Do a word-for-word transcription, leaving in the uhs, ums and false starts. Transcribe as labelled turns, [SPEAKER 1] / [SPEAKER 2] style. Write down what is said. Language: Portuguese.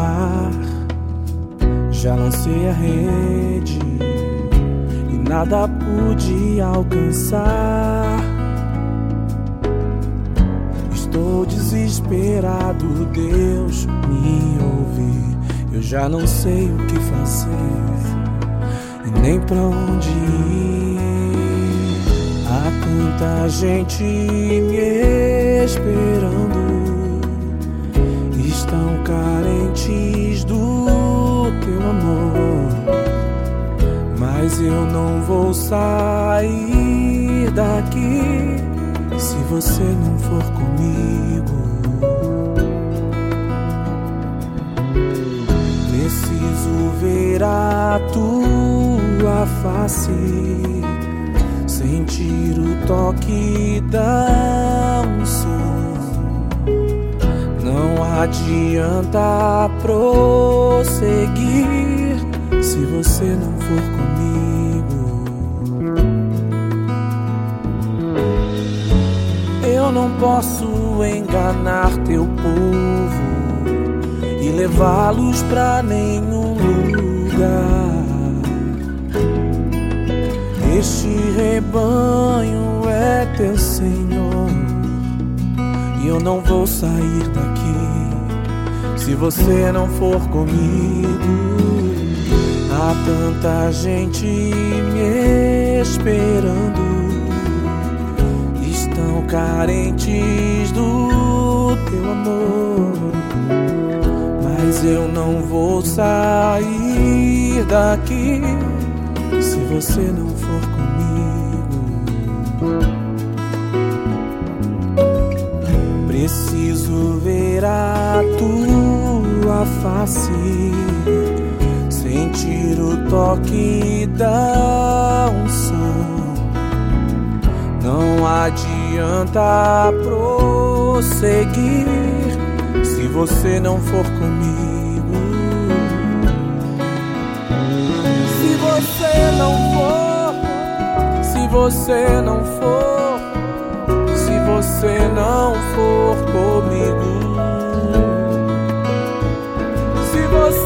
[SPEAKER 1] mar, já lancei a rede e nada pude alcançar. Estou desesperado, Deus, me ouve. Eu já não sei o que fazer e nem pra onde ir. Há tanta gente me esperando, estão carentes do teu amor, mas eu não vou sair daqui se você não for comigo. Preciso ver a tua face, sentir o toque da unção. Não adianta prosseguir se você não for comigo. Eu não posso enganar teu povo e levá-los pra nenhum lugar. Este rebanho é teu, Senhor, e eu não vou sair daqui se você não for comigo. Há tanta gente me esperando, estão carentes do teu amor, mas eu não vou sair daqui se você não for comigo. Preciso ver a tua face, sentir o toque da unção. Não adianta prosseguir se você não for comigo. Se você não for, se você não for, se você não for comigo, se você